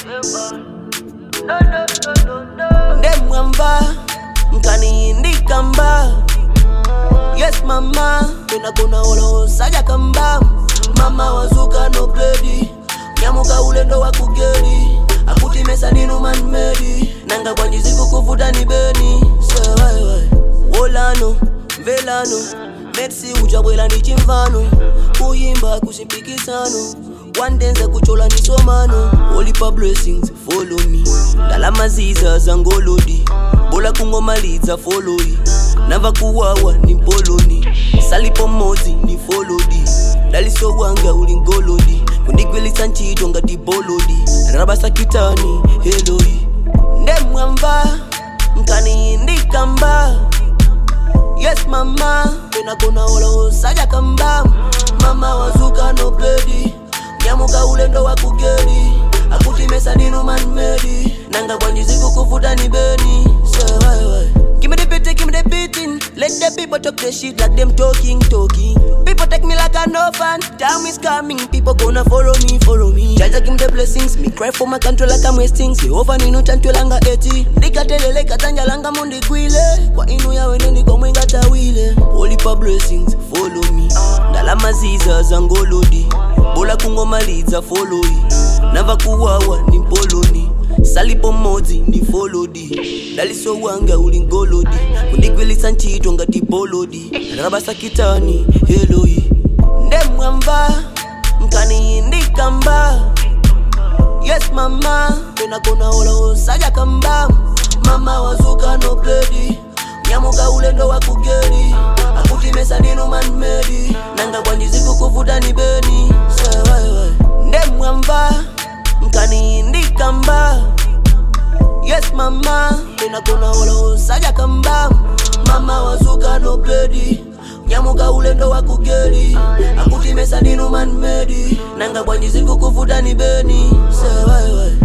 Ndemwamba mkani indikamba. Yes mama, kuna olo saja kamba. Mama wazuka no pledi, nyamuka ulendo wa kugeri. Akuti mesa ninu man medi, nanga kwanji ziku kufuta ni beni. Sewai Wolano, velano, Metsi ujabwela ni chimvano. Kuyimba kusimpikisano, one dance kuchola ni somano. Holy pa blessings, follow me. Dalama ziza zangolodi, bola kungomaliza follow it. Nava kuwawa ni poloni, salipo mozi ni folodi. Daliso wanga ulingolodi, kundikweli sanchito nga dibolodi. Rabasa kitani, heloi. Ndemwamba, mkani indikamba. Yes mama, kuna olo saja kamba. Mama wazuka no pledi, nyamuka ulendo wa kugeri. Akuti mesa ninu man medi, nanga kwanji ziku kufuta ni beni. Give me the beating. Let the people talk the shit like them talking. People take me like an orphan. Time is coming, people gonna follow me. Jaja give me the blessings, me cry for my country like I'm wasting. Si over ninu chantu langa eti. Nikatelele katanja langa mundi kwile. Kwa inu ya weneni komwenga tawile. Holy pa blessings, follow me. Dalama ziza zangolodi, bola kungomaliza follow it. Nava kuwawa ni poloni, salipo mozi ni folodi. Daliso wanga ulingolodi, kundikweli sanchito nga dibolodi. Rabasa kitani, heloi. Ndemwamba, mkani indikamba. Yes mama, kuna olo saja kamba. Mama wazuka no pledi, nyamuka ulendo wa kugeri. Akuti mesa ninu man medi, nanga kwanji ziku kufuta ni beni. Ndemwamba, mkani indikamba. Yes mama, kuna olo saja kamba. Mama wazuka no pledi, nyamuka ulendo wa kugeri. Akuti mesa ninu man medi, nanga kwanji ziku kufuta ni beni.